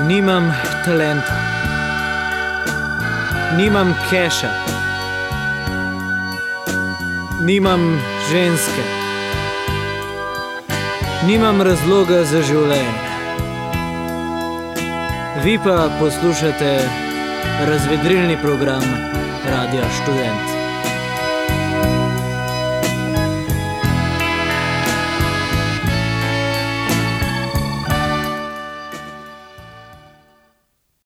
Nimam talenta, nimam keša, nimam ženske, nimam razloga za življenje. Vi pa poslušate razvedrilni program Radia Študent.